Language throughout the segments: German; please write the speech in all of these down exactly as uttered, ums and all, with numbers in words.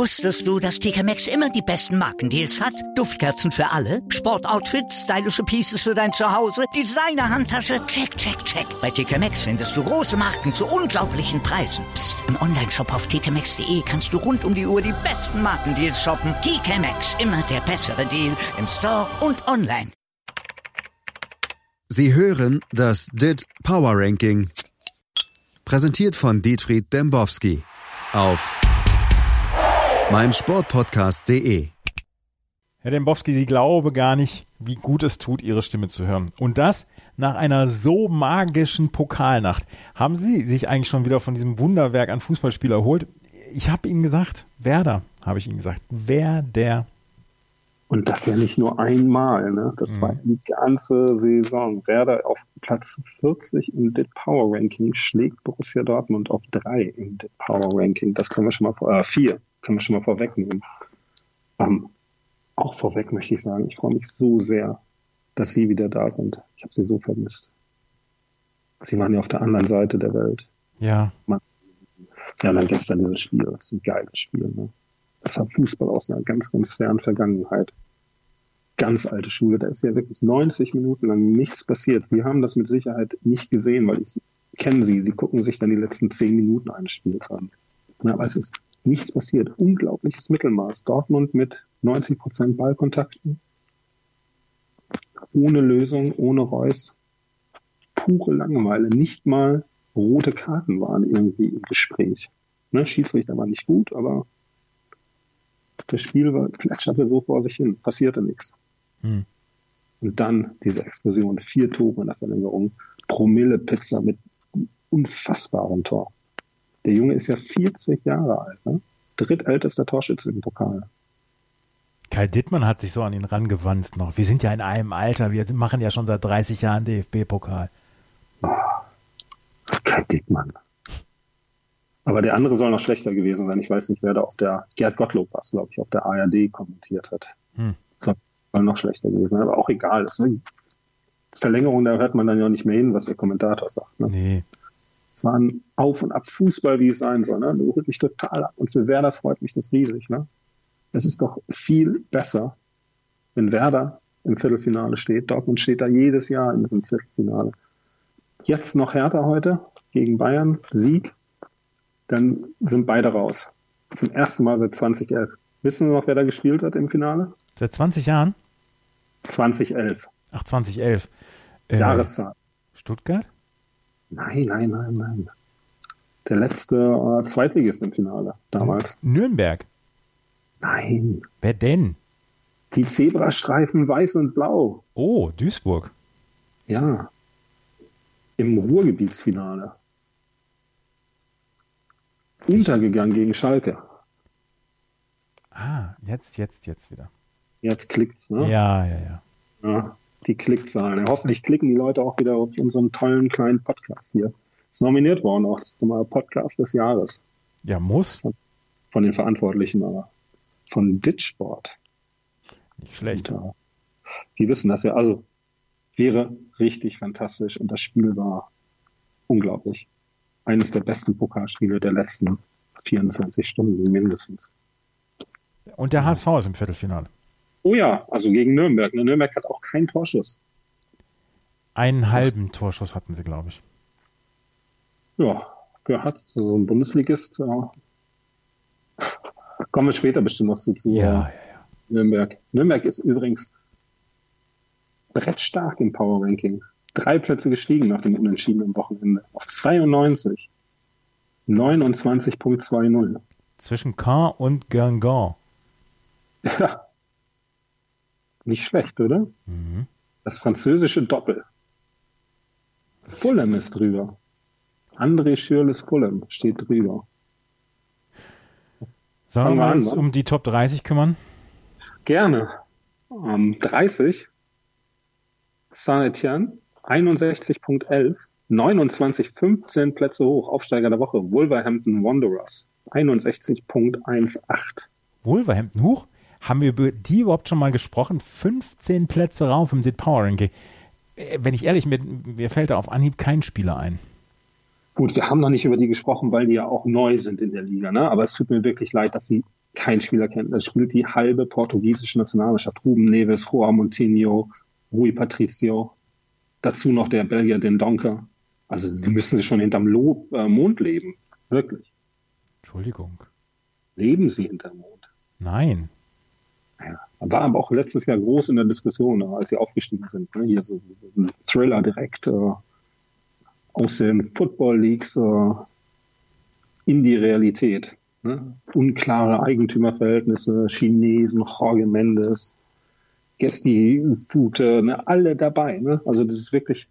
Wusstest du, dass T K Maxx immer die besten Markendeals hat? Duftkerzen für alle, Sportoutfits, stylische Pieces für dein Zuhause, Designer-Handtasche, check, check, check. Bei T K Maxx findest du große Marken zu unglaublichen Preisen. Psst. Im Onlineshop auf t k maxx punkt d e kannst du rund um die Uhr die besten Markendeals shoppen. T K Maxx, immer der bessere Deal im Store und online. Sie hören das D I T Power Ranking. Präsentiert von Dietfried Dembowski auf meinsportpodcast punkt de. Herr Dembowski, Sie glauben gar nicht, wie gut es tut, Ihre Stimme zu hören. Und das nach einer so magischen Pokalnacht. Haben Sie sich eigentlich schon wieder von diesem Wunderwerk an Fußballspiel erholt? Ich habe Ihnen gesagt, Werder, habe ich Ihnen gesagt. Werder. Und das ja nicht nur einmal, ne? Das mhm. war die ganze Saison. Werder auf Platz vierzig im D I T Power Ranking schlägt Borussia Dortmund auf drei im D I T Power Ranking. Das können wir schon mal vor, äh, vier, können wir schon mal vorwegnehmen. Ähm, auch vorweg möchte ich sagen, ich freue mich so sehr, dass Sie wieder da sind. Ich habe Sie so vermisst. Sie waren ja auf der anderen Seite der Welt. Ja. Man, ja, dann gestern dieses Spiel. Das ist ein geiles Spiel, ne? Das war Fußball aus einer ganz, ganz fernen Vergangenheit. Ganz alte Schule. Da ist ja wirklich neunzig Minuten lang nichts passiert. Sie haben das mit Sicherheit nicht gesehen, weil ich kenne Sie. Sie gucken sich dann die letzten zehn Minuten eines Spiels an. Aber es ist nichts passiert. Unglaubliches Mittelmaß. Dortmund mit neunzig Prozent Ballkontakten. Ohne Lösung, ohne Reus. Pure Langeweile. Nicht mal rote Karten waren irgendwie im Gespräch. Ne, Schiedsrichter war nicht gut, aber das Spiel war, plätscherte so vor sich hin. Passierte nichts. Hm. Und dann diese Explosion. Vier Tore in der Verlängerung. Promille-Pizza mit unfassbarem Tor. Der Junge ist ja vierzig Jahre alt, ne? Drittältester Torschütze im Pokal. Kai Dittmann hat sich so an ihn rangewanzt noch. Wir sind ja in einem Alter, wir machen ja schon seit dreißig Jahren D F B-Pokal. Oh, Kai Dittmann. Aber der andere soll noch schlechter gewesen sein. Ich weiß nicht, wer da auf der, Gerd Gottlob war es, glaube ich, auf der A R D kommentiert hat. Hm. Soll noch schlechter gewesen sein, aber auch egal. Das ist Verlängerung, da hört man dann ja nicht mehr hin, was der Kommentator sagt. Ne? Nee. Es war ein Auf- und Ab-Fußball, wie es sein soll. Ne? Das holt mich total ab. Und für Werder freut mich das riesig. Ne? Es ist doch viel besser, wenn Werder im Viertelfinale steht. Dortmund steht da jedes Jahr in diesem Viertelfinale. Jetzt noch Hertha heute gegen Bayern, Sieg. Dann sind beide raus. Zum ersten Mal seit zwanzig elf. Wissen Sie noch, wer da gespielt hat im Finale? Seit zwanzig Jahren? zwanzig elf. Ach, zwanzig elf. Äh, Jahreszahl. Stuttgart? Nein, nein, nein, nein. Der letzte äh, Zweitligist im Finale damals. Nürnberg? Nein. Wer denn? Die Zebrastreifen weiß und blau. Oh, Duisburg. Ja. Im Ruhrgebietsfinale. Untergegangen gegen Schalke. Ah, jetzt, jetzt, jetzt wieder. Jetzt klickt's, ne? Ja, ja, ja. Ja, die Klickzahlen. Ja, hoffentlich klicken die Leute auch wieder auf unseren tollen kleinen Podcast hier. Ist nominiert worden auch zum Podcast des Jahres. Ja, muss. Von, von den Verantwortlichen, aber von Ditsport. Nicht schlecht. Und, äh, die wissen das ja. Also, wäre richtig fantastisch und das Spiel war unglaublich. Eines der besten Pokalspiele der letzten vierundzwanzig Stunden mindestens. Und der H S V ist im Viertelfinale. Oh ja, also gegen Nürnberg. Nürnberg hat auch keinen Torschuss. Einen halben Torschuss hatten sie, glaube ich. Ja, gehört. So ein Bundesligist. Ja. Kommen wir später bestimmt noch zu, zu ja, ja, ja. Nürnberg. Nürnberg ist übrigens brettstark im Power Ranking. Drei Plätze gestiegen nach dem Unentschieden am Wochenende. Auf zweiundneunzig. neunundzwanzig Komma zwanzig. Zwischen Caen und Guingamp. Ja. Nicht schlecht, oder? Mhm. Das französische Doppel. Fulham ist drüber. André Schürrles Fulham steht drüber. Sollen wir uns um die Top dreißig kümmern? Gerne. Um, dreißig. Saint-Étienne. einundsechzig Komma elf. neunundzwanzig, fünfzehn Plätze hoch. Aufsteiger der Woche. Wolverhampton Wanderers. einundsechzig Komma achtzehn. Wolverhampton hoch? Haben wir über die überhaupt schon mal gesprochen? fünfzehn Plätze rauf im D I T Power Ranking. Wenn ich ehrlich bin, mir fällt da auf Anhieb kein Spieler ein. Gut, wir haben noch nicht über die gesprochen, weil die ja auch neu sind in der Liga, ne? Aber es tut mir wirklich leid, dass sie kein Spieler kennt. Das spielt die halbe portugiesische Nationalmannschaft. Ruben Neves, João Moutinho, Rui Patricio. Dazu noch der Belgier, den Donker. Also sie müssen schon hinterm Lo- äh, Mond leben. Wirklich. Entschuldigung. Leben sie hinterm Mond? Nein. Ja, war aber auch letztes Jahr groß in der Diskussion, als sie aufgestiegen sind. Ne? Hier so ein Thriller direkt äh, aus den Football Leagues äh, in die Realität. Ne? Unklare Eigentümerverhältnisse, Chinesen, Jorge Mendes, Gesti Fute, ne? Alle dabei. Ne? Also das ist wirklich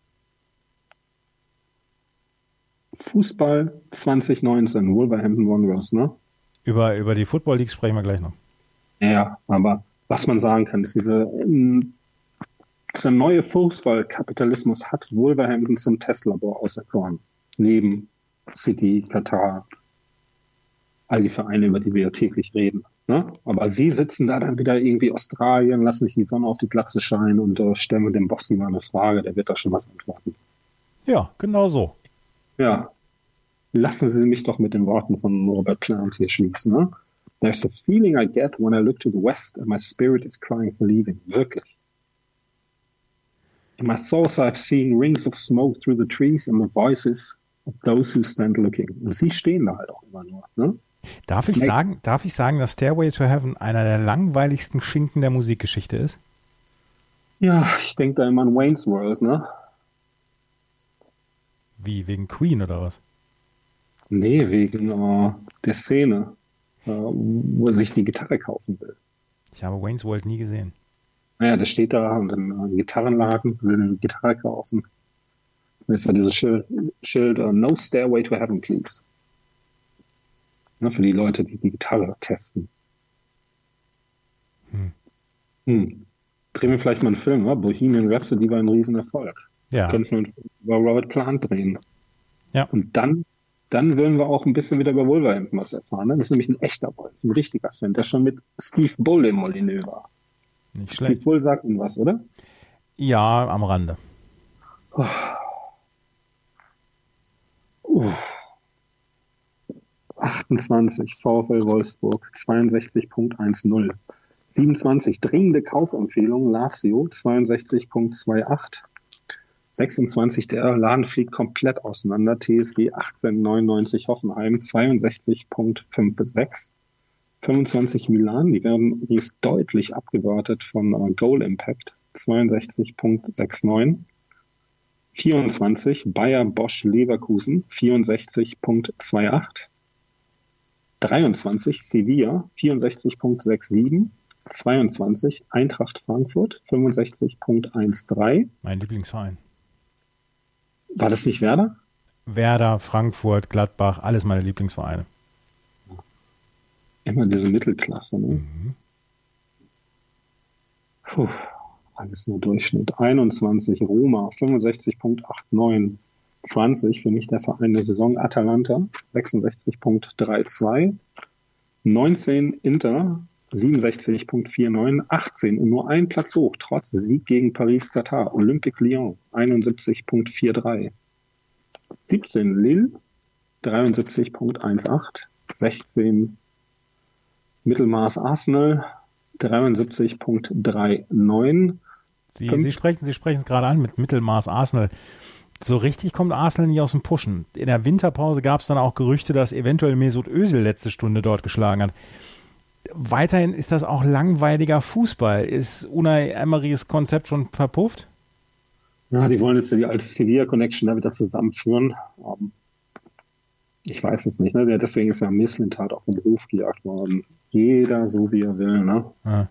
Fußball zwanzig neunzehn, Wolverhampton Wanderers. Ne? Über, über die Football League sprechen wir gleich noch. Ja, aber was man sagen kann, ist, diese, dieser neue Fußballkapitalismus hat Wolverhampton zum Testlabor auserkoren. Neben City, Katar, all die Vereine, über die wir ja täglich reden. Ne? Aber sie sitzen da dann wieder irgendwie Australien, lassen sich die Sonne auf die Glatze scheinen und äh, stellen wir dem Bossi mal eine Frage, der wird da schon was antworten. Ja, genau so. Ja, lassen Sie mich doch mit den Worten von Robert Plant hier schließen. Ne? There's a feeling I get when I look to the west and my spirit is crying for leaving. Wirklich. In my thoughts I've seen rings of smoke through the trees and the voices of those who stand looking. Und sie stehen da halt auch immer nur. Ne? Darf ich sagen, darf ich sagen, dass Stairway to Heaven einer der langweiligsten Schinken der Musikgeschichte ist? Ja, ich denke da immer an Wayne's World, ne? Wie, wegen Queen oder was? Nee, wegen uh, der Szene, uh, wo er sich die Gitarre kaufen will. Ich habe Wayne's World nie gesehen. Naja, der steht da und dann uh, Gitarrenladen, will eine Gitarre kaufen. Da ist ja dieses Schild, Schild uh, No Stairway to Heaven, please. Ne, für die Leute, die die Gitarre testen. Hm. Hm. Drehen wir vielleicht mal einen Film, oder? Bohemian Rhapsody war ein Riesenerfolg. Ja. Könnten wir über Robert Plant drehen. Ja. Und dann, dann würden wir auch ein bisschen wieder über Wolverhampton was erfahren. Ne? Das ist nämlich ein echter Wolf, ein richtiger Fan, der schon mit Steve Bull im Molyneux war. Nicht Steve schlecht. Bull sagt Ihnen was, oder? Ja, am Rande. Oh. Uh. achtundzwanzig, VfL Wolfsburg, zweiundsechzig Komma zehn. siebenundzwanzig, dringende Kaufempfehlung, Lazio, zweiundsechzig Komma achtundzwanzig. sechsundzwanzig, der Laden fliegt komplett auseinander, T S G achtzehn Komma neunundneunzig, Hoffenheim, zweiundsechzig Komma fünfundsechzig. fünfundzwanzig, Milan, die werden übrigens deutlich abgewartet von uh, Goal Impact, zweiundsechzig Komma neunundsechzig. vierundzwanzig, Bayer Bosch Leverkusen, vierundsechzig Komma achtundzwanzig. dreiundzwanzig, Sevilla, vierundsechzig Komma siebenundsechzig. zweiundzwanzig, Eintracht Frankfurt, fünfundsechzig Komma dreizehn. Mein Lieblingsverein. War das nicht Werder? Werder, Frankfurt, Gladbach, alles meine Lieblingsvereine. Immer diese Mittelklasse, ne? Mhm. Puh, alles nur Durchschnitt. einundzwanzig, Roma, fünfundsechzig Komma neunundachtzig. zwanzig, für mich der Verein der Saison, Atalanta, sechsundsechzig Komma zweiunddreißig. neunzehn, Inter, siebenundsechzig Komma neunundvierzig. achtzehn und nur ein Platz hoch, trotz Sieg gegen Paris-Katar. Olympique Lyon, einundsiebzig Komma dreiundvierzig. siebzehn, Lille, dreiundsiebzig Komma achtzehn. sechzehn, Mittelmaß Arsenal, dreiundsiebzig Komma neununddreißig. Sie, Sie sprechen Sie sprechen es gerade an mit Mittelmaß Arsenal. So richtig kommt Arsenal nicht aus dem Pushen. In der Winterpause gab es dann auch Gerüchte, dass eventuell Mesut Özil letzte Stunde dort geschlagen hat. Weiterhin ist das auch langweiliger Fußball. Ist Unai Emerys Konzept schon verpufft? Ja, die wollen jetzt die alte Sevilla-Connection da wieder zusammenführen. Um, ich weiß es nicht. Ne? Deswegen ist ja Mislintat auf den Ruf gejagt worden. Jeder so, wie er will. Ne? Ja.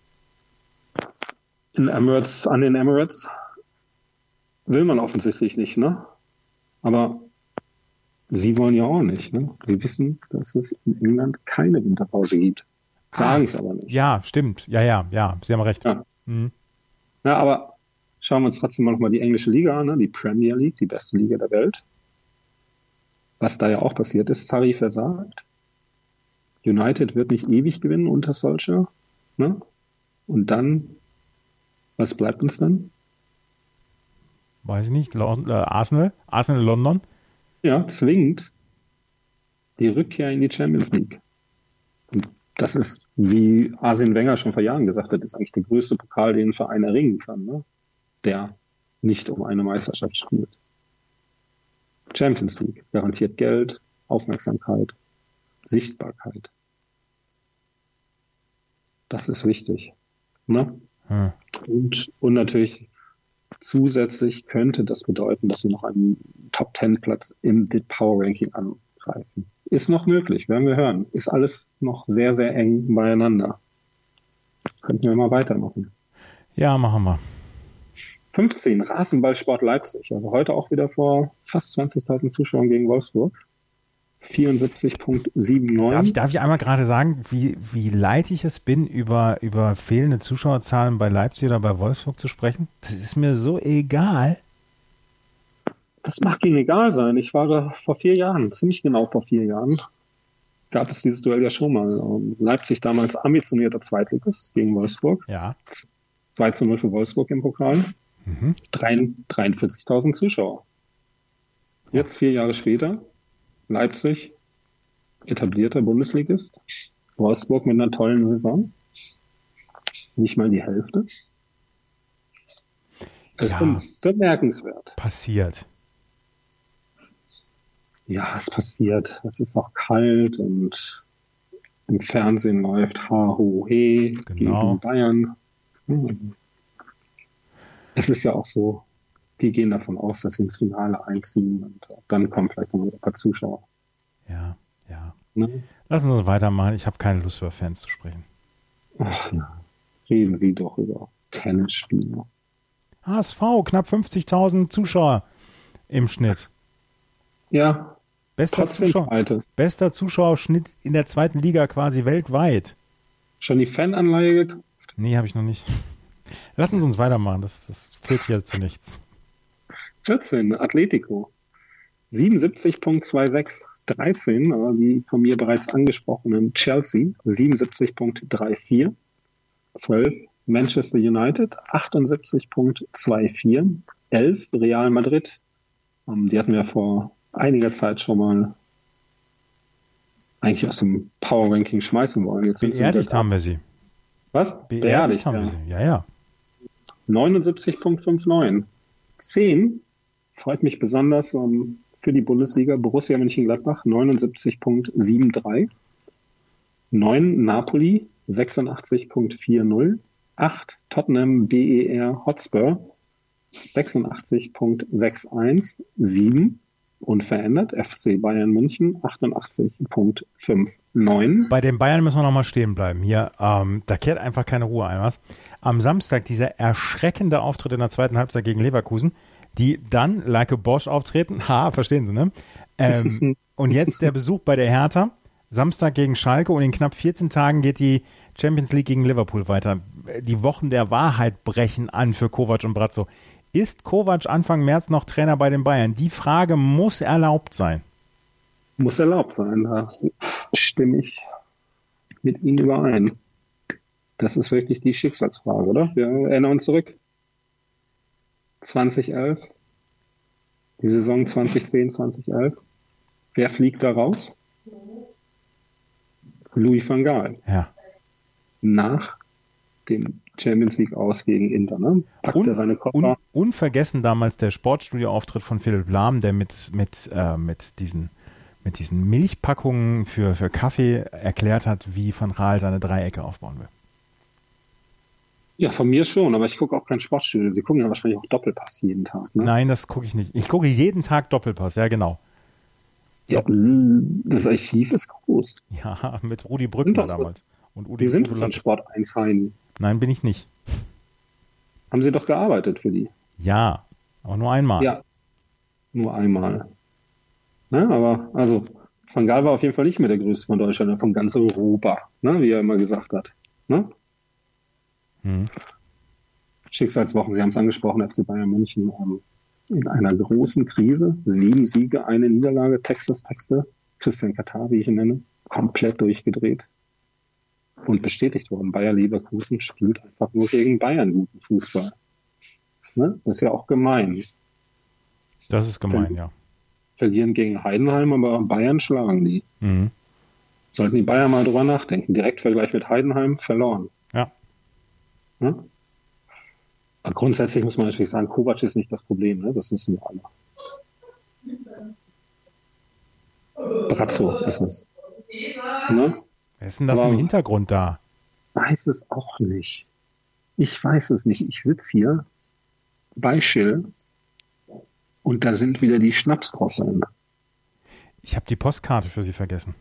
In Emirates, an den Emirates will man offensichtlich nicht, ne? Aber sie wollen ja auch nicht, ne? Sie wissen, dass es in England keine Winterpause gibt. Sagen es ah, aber nicht. Ja, stimmt. Ja, ja, ja. Sie haben recht. Ja. Mhm. Ja, aber schauen wir uns trotzdem mal nochmal die englische Liga an, ne? Die Premier League, die beste Liga der Welt. Was da ja auch passiert ist, Sarri versagt. United wird nicht ewig gewinnen unter Solskjaer, ne? Und dann, was bleibt uns dann? Weiß ich nicht, Lon- äh, Arsenal, Arsenal London. Ja, zwingend die Rückkehr in die Champions League. Und Das ist, wie Arsene Wenger schon vor Jahren gesagt hat, ist eigentlich der größte Pokal, den ein Verein erringen kann, ne? Der nicht um eine Meisterschaft spielt. Champions League garantiert Geld, Aufmerksamkeit, Sichtbarkeit. Das ist wichtig. Ne? Hm. Und, und natürlich zusätzlich könnte das bedeuten, dass sie noch einen Top-Ten-Platz im D I T Power Ranking angreifen. Ist noch möglich, werden wir hören. Ist alles noch sehr, sehr eng beieinander. Könnten wir mal weitermachen. Ja, machen wir. fünfzehn, Rasenballsport Leipzig. Also heute auch wieder vor fast zwanzigtausend Zuschauern gegen Wolfsburg. vierundsiebzig Komma neunundsiebzig. Darf ich, darf ich einmal gerade sagen, wie, wie leid ich es bin, über, über fehlende Zuschauerzahlen bei Leipzig oder bei Wolfsburg zu sprechen? Das ist mir so egal. Das mag Ihnen egal sein. Ich war da vor vier Jahren, ziemlich genau vor vier Jahren, gab es dieses Duell ja schon mal. Leipzig damals ambitionierter Zweitligist gegen Wolfsburg. Ja. zwei zu null für Wolfsburg im Pokal. Mhm. dreiundvierzigtausend Zuschauer. Jetzt vier Jahre später, Leipzig, etablierter Bundesligist, Wolfsburg mit einer tollen Saison. Nicht mal die Hälfte. Das Ja. ist bemerkenswert. Passiert. Ja, es passiert. Es ist auch kalt und im Fernsehen läuft Ha Ho He Genau. gegen Bayern. Hm. Es ist ja auch so, die gehen davon aus, dass sie ins Finale einziehen und dann kommen vielleicht noch ein paar Zuschauer. Ja, ja. Ne? Lassen Sie uns weitermachen. Ich habe keine Lust, über Fans zu sprechen. Ach ja, reden Sie doch über Tennisspieler. H S V, knapp fünfzigtausend Zuschauer im Schnitt. Ja, Bester, trotzdem Zuschauer, Zweite. bester Zuschauerschnitt in der zweiten Liga quasi weltweit. Schon die Fananleihe gekauft? Nee, habe ich noch nicht. Lassen Sie uns weitermachen. Das, das führt hier zu nichts. vierzehn, Atletico. siebenundsiebzig Komma sechsundzwanzig. dreizehn, aber die von mir bereits angesprochenen Chelsea. siebenundsiebzig Komma vierunddreißig. zwölf, Manchester United. achtundsiebzig Komma vierundzwanzig. elf, Real Madrid. Um, die hatten wir vor einiger Zeit schon mal eigentlich aus dem Power Ranking schmeißen wollen. Jetzt sind sie Beerdigt wieder- haben wir sie. Was? Beerdigt haben ja. wir sie. Ja, ja. neunundsiebzig Komma neunundfünfzig. zehn, freut mich besonders um, für die Bundesliga, Borussia Mönchengladbach, neunundsiebzig Komma dreiundsiebzig. neun, Napoli, sechsundachtzig Komma vierzig. acht, Tottenham B E R Hotspur, sechsundachtzig Komma einundsechzig. sieben, unverändert, F C Bayern München, achtundachtzig Komma neunundfünfzig. Bei den Bayern müssen wir nochmal stehen bleiben. Hier, ähm, da kehrt einfach keine Ruhe ein, was? Am Samstag dieser erschreckende Auftritt in der zweiten Halbzeit gegen Leverkusen, die dann like a Bosch auftreten. Ha, verstehen Sie, ne? Ähm, und jetzt der Besuch bei der Hertha. Samstag gegen Schalke und in knapp vierzehn Tagen geht die Champions League gegen Liverpool weiter. Die Wochen der Wahrheit brechen an für Kovac und Brazzo. Ist Kovac Anfang März noch Trainer bei den Bayern? Die Frage muss erlaubt sein. Muss erlaubt sein, da stimme ich mit Ihnen überein. Das ist wirklich die Schicksalsfrage, oder? Wir erinnern uns zurück. zweitausendelf, die Saison zweitausendzehn, zweitausendelf. Wer fliegt da raus? Louis van Gaal. Ja. Nach dem Champions League aus gegen Inter, ne? Packt Un, er seine Koffer. un, unvergessen damals der Sportstudio-Auftritt von Philipp Lahm, der mit, mit, äh, mit, diesen, mit diesen Milchpackungen für, für Kaffee erklärt hat, wie Van Gaal seine Dreiecke aufbauen will. Ja, von mir schon, aber ich gucke auch kein Sportstudio. Sie gucken ja wahrscheinlich auch Doppelpass jeden Tag, ne? Nein, das gucke ich nicht. Ich gucke jeden Tag Doppelpass, ja genau. Ja, das Archiv ist groß. Ja, mit Rudi Brückner Sind doch- damals. Und Udi Die sind Udo doch in Lattek. Sport eins Heini. Nein, bin ich nicht. Haben Sie doch gearbeitet für die? Ja, aber nur einmal. Ja, nur einmal. Ne, aber, also, Van Gaal war auf jeden Fall nicht mehr der größte von Deutschland, von ganz Europa, ne, wie er immer gesagt hat. Ne? Hm. Schicksalswochen, Sie haben es angesprochen, F C Bayern München ähm, in einer großen Krise. Sieben Siege, eine Niederlage, Texas Texte, Christian Katar, wie ich ihn nenne, komplett durchgedreht. Und bestätigt worden, Bayer Leverkusen spielt einfach nur gegen Bayern guten Fußball. Ne? Das ist ja auch gemein. Das ist gemein, ja. Verlieren gegen Heidenheim, aber Bayern schlagen die. Mhm. Sollten die Bayern mal drüber nachdenken. Direktvergleich mit Heidenheim, verloren. Ja. Ja? Aber grundsätzlich muss man natürlich sagen, Kovac ist nicht das Problem, ne? Das wissen wir alle. Brazzo ist es. Ne? Wer ist denn das Aber im Hintergrund da? Weiß es auch nicht. Ich weiß es nicht. Ich sitze hier bei Schill und da sind wieder die Schnapsdrosseln. Ich habe die Postkarte für Sie vergessen.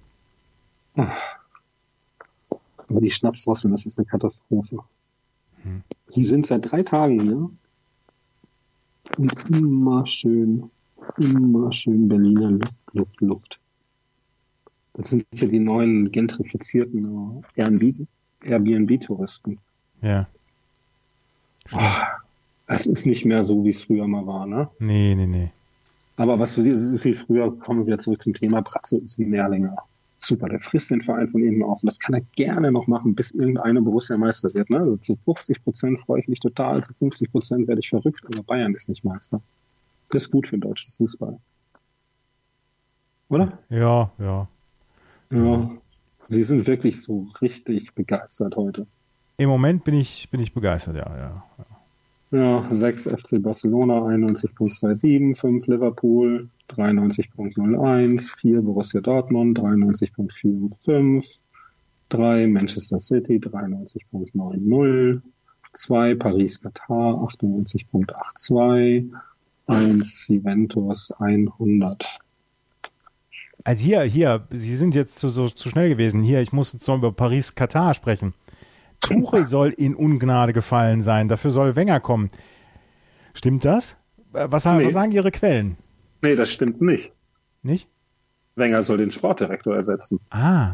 Aber die Schnapsdrosseln, das ist eine Katastrophe. Hm. Sie sind seit drei Tagen hier und immer schön, immer schön Berliner Luft, Luft, Luft. Das sind ja die neuen gentrifizierten Airbnb-Touristen. Ja. Oh, es ist nicht mehr so, wie es früher mal war, ne? Nee, nee, nee. Aber was für Sie ist viel früher, kommen wir wieder zurück zum Thema, Brazzo ist ein Mehrlinger. Super, der frisst den Verein von innen auf. Und das kann er gerne noch machen, bis irgendeine Borussia Meister wird. Ne? Also zu fünfzig Prozent freue ich mich total, zu fünfzig Prozent werde ich verrückt, aber Bayern ist nicht Meister. Das ist gut für den deutschen Fußball. Oder? Ja, ja. Ja, Sie sind wirklich so richtig begeistert heute. Im Moment bin ich, bin ich begeistert, ja, ja. Ja, sechs F C Barcelona, einundneunzig Komma siebenundzwanzig, fünf Liverpool, dreiundneunzig Komma null eins, vier Borussia Dortmund, dreiundneunzig Komma fünfundvierzig, drei Manchester City, dreiundneunzig Komma neunzig, zwei Paris Katar, achtundneunzig Komma zweiundachtzig, eins Juventus, hundert. Also hier, hier, Sie sind jetzt zu, so, zu schnell gewesen. Hier, ich muss jetzt noch über Paris-Katar sprechen. Tuchel soll in Ungnade gefallen sein. Dafür soll Wenger kommen. Stimmt das? Was, Nee. was sagen Ihre Quellen? Nee, das stimmt nicht. Nicht? Wenger soll den Sportdirektor ersetzen. Ah,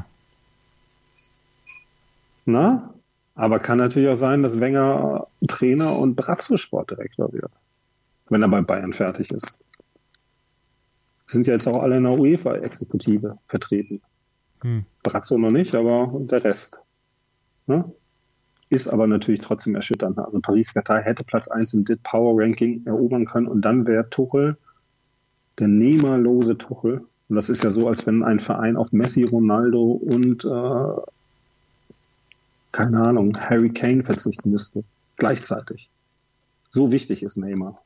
Na? Aber kann natürlich auch sein, dass Wenger Trainer und Brazzo Sportdirektor wird. Wenn er bei Bayern fertig ist. Sind ja jetzt auch alle in der UEFA-Exekutive vertreten. hm. Brazzo noch nicht, aber der Rest. Ne? Ist aber natürlich trotzdem erschütternd. Also Paris-Katar hätte Platz eins im D I T Power Ranking erobern können und dann wäre Tuchel der nehmerlose Tuchel. Und das ist ja so, als wenn ein Verein auf Messi, Ronaldo und äh, keine Ahnung, Harry Kane verzichten müsste. Gleichzeitig. So wichtig ist Neymar.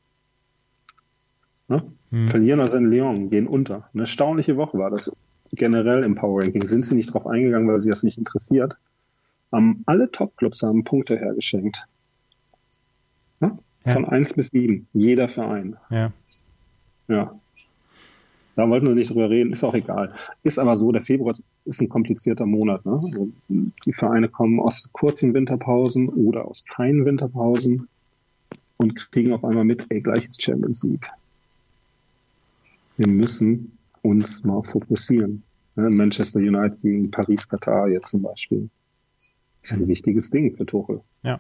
Ne? Hm. Verlieren also in Lyon, gehen unter. Eine erstaunliche Woche war das generell im Power Ranking. Sind sie nicht drauf eingegangen, weil sie das nicht interessiert. Um, alle Top-Clubs haben Punkte hergeschenkt. Ne? Von Ja. eins bis sieben. Jeder Verein. Ja. Ja. Da wollten wir nicht drüber reden, ist auch egal. Ist aber so, der Februar ist ein komplizierter Monat. Ne? Also die Vereine kommen aus kurzen Winterpausen oder aus keinen Winterpausen und kriegen auf einmal mit, ey, gleich ist Champions League. Wir müssen uns mal fokussieren. Ne? Manchester United gegen Paris Katar jetzt zum Beispiel. Das ist ein wichtiges Ding für Tuchel. Ja.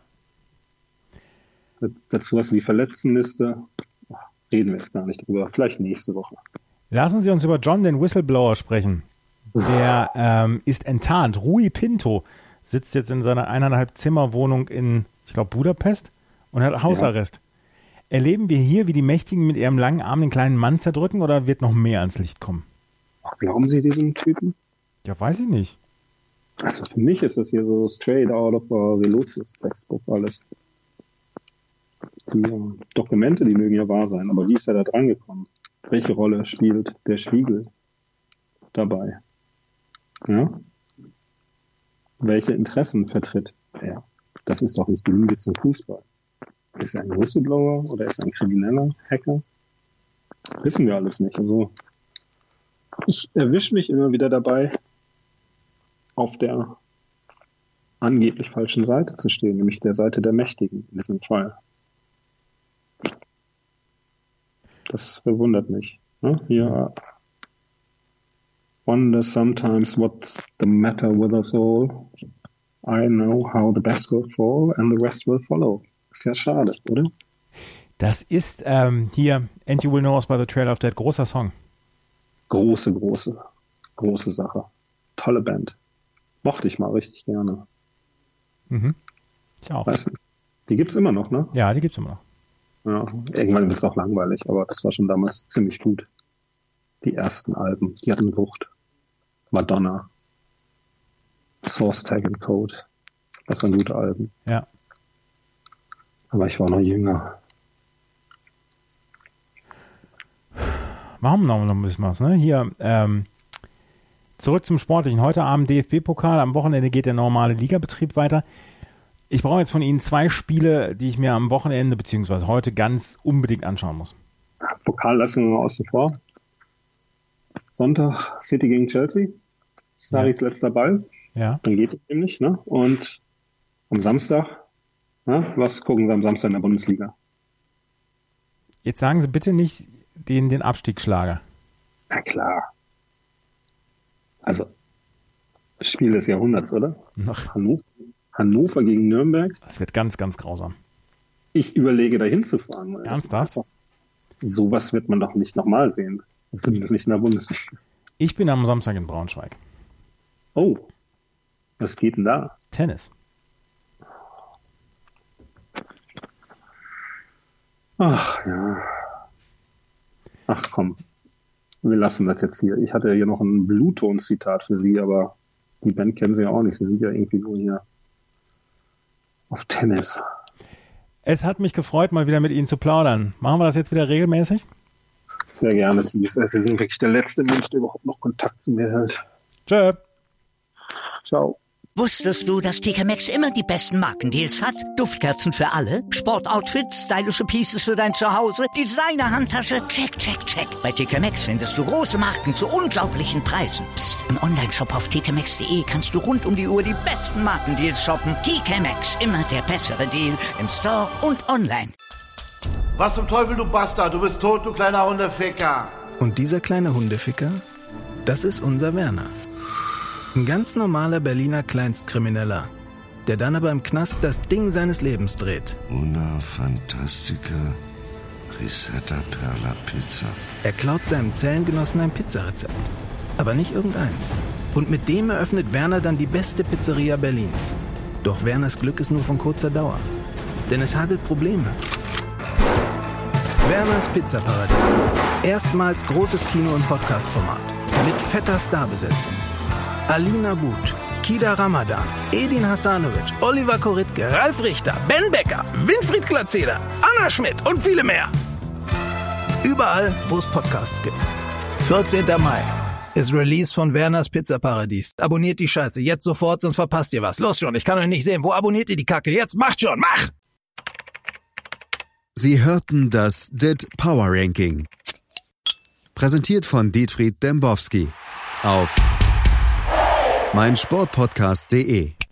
Dazu hast du die Verletztenliste. Ach, reden wir jetzt gar nicht drüber. Vielleicht nächste Woche. Lassen Sie uns über John, den Whistleblower, sprechen. Der ähm, ist enttarnt. Rui Pinto sitzt jetzt in seiner eineinhalb Zimmer-Wohnung in, ich glaube, Budapest und hat Hausarrest. Ja. Erleben wir hier, wie die Mächtigen mit ihrem langen Arm den kleinen Mann zerdrücken oder wird noch mehr ans Licht kommen? Glauben Sie diesem Typen? Ja, weiß ich nicht. Also für mich ist das hier so straight out of a Relotius Textbook alles. Die uh, Dokumente, die mögen ja wahr sein, aber wie ist er da dran gekommen? Welche Rolle spielt der Spiegel dabei? Ja? Welche Interessen vertritt er? Das ist doch nicht die Lüge zum Fußball. Ist er ein Whistleblower oder ist er ein krimineller Hacker? Wissen wir alles nicht. Also ich erwische mich immer wieder dabei, auf der angeblich falschen Seite zu stehen, nämlich der Seite der Mächtigen in diesem Fall. Das verwundert mich. Ne? Hier wonder sometimes what's the matter with us all. I know how the best will fall and the rest will follow. Ist ja schade, oder? Das ist ähm, hier And You Will Know Us by the Trail of Death. Großer Song. Große, große, große Sache. Tolle Band. Mochte ich mal richtig gerne. Mhm. Ich auch. Weißt du, die gibt's immer noch, ne? Ja, die gibt's immer noch. Ja, irgendwann wird's auch langweilig, aber das war schon damals ziemlich gut. Die ersten Alben, die hatten Wucht. Madonna, Source Tag and Code. Das waren gute Alben. Ja. Aber ich war noch jünger. Machen wir noch ein bisschen was, ne? Hier, ähm, zurück zum Sportlichen. Heute Abend D F B-Pokal, am Wochenende geht der normale Ligabetrieb weiter. Ich brauche jetzt von Ihnen zwei Spiele, die ich mir am Wochenende bzw. heute ganz unbedingt anschauen muss. Pokal lassen wir mal außen vor. Sonntag City gegen Chelsea. Saris ja. letzter Ball. Ja. Dann geht es nämlich, ne? Und am Samstag, ne? Was gucken Sie am Samstag in der Bundesliga? Jetzt sagen Sie bitte nicht den, den Abstiegsschlager. Na klar. Also, Spiel des Jahrhunderts, oder? Noch. Hannover, Hannover gegen Nürnberg. Das wird ganz, ganz grausam. Ich überlege, da hinzufahren. Weil Ernsthaft? Sowas wird man doch nicht nochmal sehen. Das gibt es nicht in der Bundesliga. Ich bin am Samstag in Braunschweig. Oh, was geht denn da? Tennis. Ach ja. Ach komm, wir lassen das jetzt hier. Ich hatte ja hier noch ein Bluetooth-Zitat für Sie, aber die Band kennen Sie ja auch nicht. Sie sind ja irgendwie nur hier auf Tennis. Es hat mich gefreut, mal wieder mit Ihnen zu plaudern. Machen wir das jetzt wieder regelmäßig? Sehr gerne, Thies. Sie sind wirklich der letzte Mensch, der überhaupt noch Kontakt zu mir hält. Tschö. Ciao. Wusstest du, dass T K Maxx immer die besten Markendeals hat? Duftkerzen für alle, Sportoutfits, stylische Pieces für dein Zuhause, Designer-Handtasche, check, check, check. Bei T K Maxx findest du große Marken zu unglaublichen Preisen. Psst. Im Onlineshop auf t k maxx punkt d e kannst du rund um die Uhr die besten Markendeals shoppen. T K Maxx, immer der bessere Deal im Store und online. Was zum Teufel, du Bastard? Du bist tot, du kleiner Hundeficker. Und dieser kleine Hundeficker, das ist unser Werner. Ein ganz normaler Berliner Kleinstkrimineller, der dann aber im Knast das Ding seines Lebens dreht. Una Fantastica Risetta Perla Pizza. Er klaut seinem Zellengenossen ein Pizzarezept, aber nicht irgendeins. Und mit dem eröffnet Werner dann die beste Pizzeria Berlins. Doch Werners Glück ist nur von kurzer Dauer, denn es hagelt Probleme. Werners Pizzaparadies. Erstmals großes Kino- und Podcast-Format. Mit fetter Starbesetzung. Alina But, Kida Ramadan, Edin Hasanovic, Oliver Koritke, Ralf Richter, Ben Becker, Winfried Glatzeder, Anna Schmidt und viele mehr. Überall, wo es Podcasts gibt. vierzehnter Mai ist Release von Werners Pizzaparadies. Abonniert die Scheiße jetzt sofort, sonst verpasst ihr was. Los schon, ich kann euch nicht sehen. Wo abonniert ihr die Kacke? Jetzt macht schon, mach! Sie hörten das D I T Power Ranking. Präsentiert von Dietfried Dembowski auf meinsportpodcast punkt de.